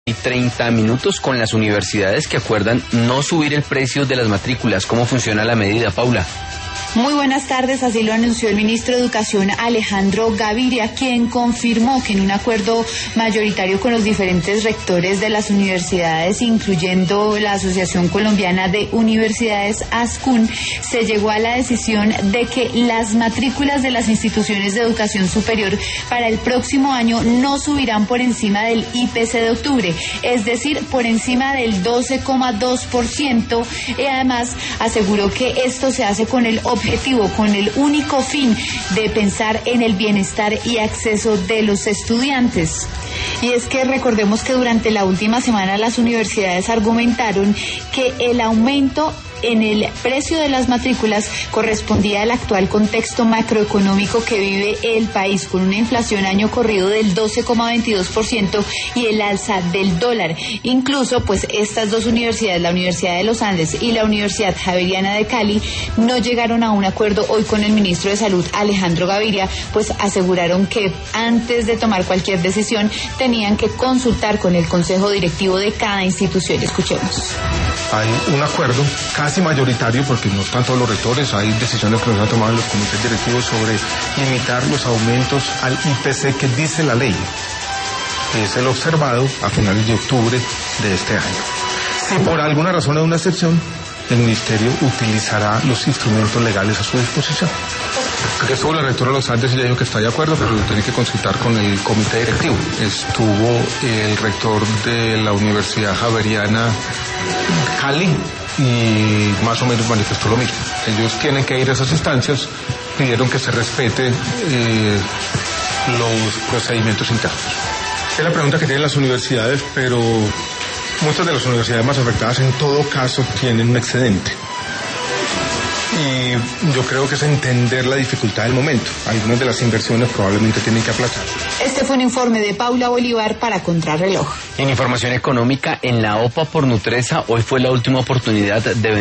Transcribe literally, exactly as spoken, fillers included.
Y treinta minutos con las universidades que acuerdan no subir el precio de las matrículas. ¿Cómo funciona la medida, Paula? Muy buenas tardes, así lo anunció el ministro de Educación Alejandro Gaviria, quien confirmó que en un acuerdo mayoritario con los diferentes rectores de las universidades, incluyendo la Asociación Colombiana de Universidades ASCUN, se llegó a la decisión de que las matrículas de las instituciones de educación superior para el próximo año no subirán por encima del I P C de octubre, es decir, por encima del doce coma dos por ciento, y además aseguró que esto se hace con el objetivo objetivo, con el único fin de pensar en el bienestar y acceso de los estudiantes. Y es que recordemos que durante la última semana las universidades argumentaron que el aumento en el precio de las matrículas correspondía al actual contexto macroeconómico que vive el país, con una inflación año corrido del doce coma veintidós por ciento y el alza del dólar. Incluso, pues, estas dos universidades, la Universidad de los Andes y la Universidad Javeriana de Cali, no llegaron a un acuerdo hoy con el ministro de Salud, Alejandro Gaviria, pues aseguraron que antes de tomar cualquier decisión tenían que consultar con el consejo directivo de cada institución. Escuchemos. Hay un acuerdo casi mayoritario, porque no están todos los rectores, hay decisiones que nos han tomado en los comités directivos sobre limitar los aumentos al I P C que dice la ley, que es el observado a finales de octubre de este año. Si por alguna razón hay una excepción, el Ministerio utilizará los instrumentos legales a su disposición. Aquí estuvo la rectora de los Andes y ya dijo que está de acuerdo, pero tiene que consultar con el comité directivo. Estuvo el rector de la Universidad Javeriana Cali y más o menos manifestó lo mismo. Ellos tienen que ir a esas instancias, pidieron que se respete eh, los procedimientos internos. Es la pregunta que tienen las universidades, pero muchas de las universidades más afectadas en todo caso tienen un excedente. Y yo creo que es entender la dificultad del momento. Algunas de las inversiones probablemente tienen que aplazar. Este fue un informe de Paula Bolívar para Contrarreloj. En información económica, en la OPA por Nutresa, hoy fue la última oportunidad de vender